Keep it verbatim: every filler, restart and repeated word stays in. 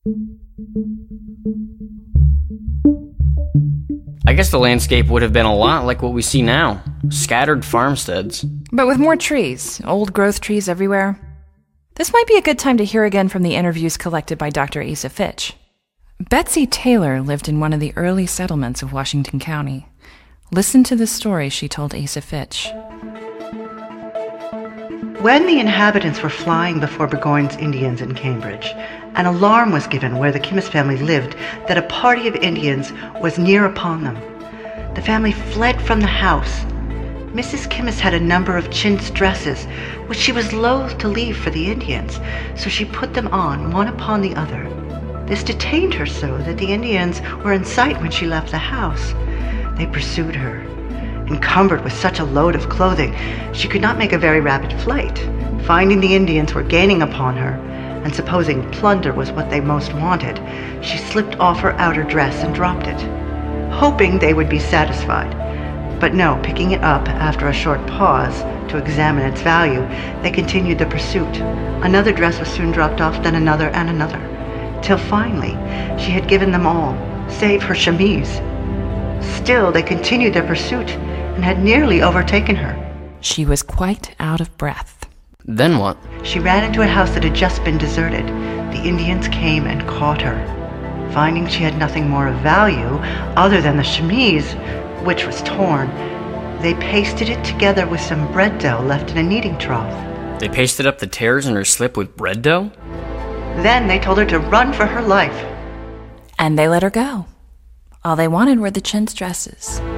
I guess the landscape would have been a lot like what we see now. Scattered farmsteads. But with more trees, old growth trees everywhere. This might be a good time to hear again from the interviews collected by Doctor Asa Fitch. Betsy Taylor lived in one of the early settlements of Washington County. Listen to the story she told Asa Fitch. When the inhabitants were flying before Burgoyne's Indians in Cambridge, an alarm was given where the Kimmis family lived that a party of Indians was near upon them. The family fled from the house. Missus Kimmis had a number of chintz dresses, which she was loath to leave for the Indians, so she put them on, one upon the other. This detained her so that the Indians were in sight when she left the house. They pursued her. Encumbered with such a load of clothing, she could not make a very rapid flight. Finding the Indians were gaining upon her, and supposing plunder was what they most wanted, she slipped off her outer dress and dropped it, hoping they would be satisfied. But no, picking it up after a short pause to examine its value, they continued the pursuit. Another dress was soon dropped off, then another and another, till finally she had given them all, save her chemise. Still, they continued their pursuit and had nearly overtaken her. She was quite out of breath. Then what? She ran into a house that had just been deserted. The Indians came and caught her. Finding she had nothing more of value other than the chemise, which was torn, they pasted it together with some bread dough left in a kneading trough. They pasted up the tears in her slip with bread dough? Then they told her to run for her life. And they let her go. All they wanted were the chintz dresses.